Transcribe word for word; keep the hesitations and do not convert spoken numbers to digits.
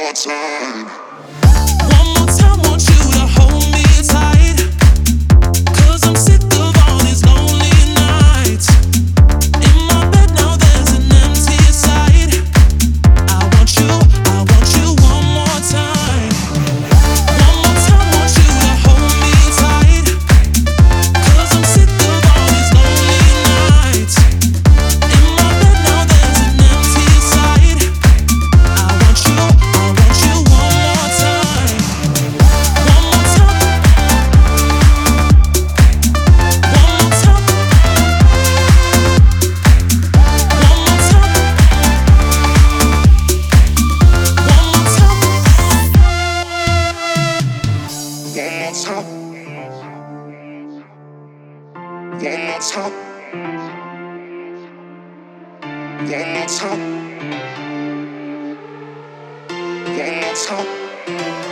more time. One more time, want you to hold me tight. 'Cause I'm sick of all these lonely nights. In my bed now there's an empty side. I want you, I want you one more time. One more time, want you to hold me tight. 'Cause I'm sick of all these lonely nights. In my bed now there's an empty side. I want you, I want you one more time. One more time. One more time. One more time. One more time. One more time. One more time. One more time. One more time.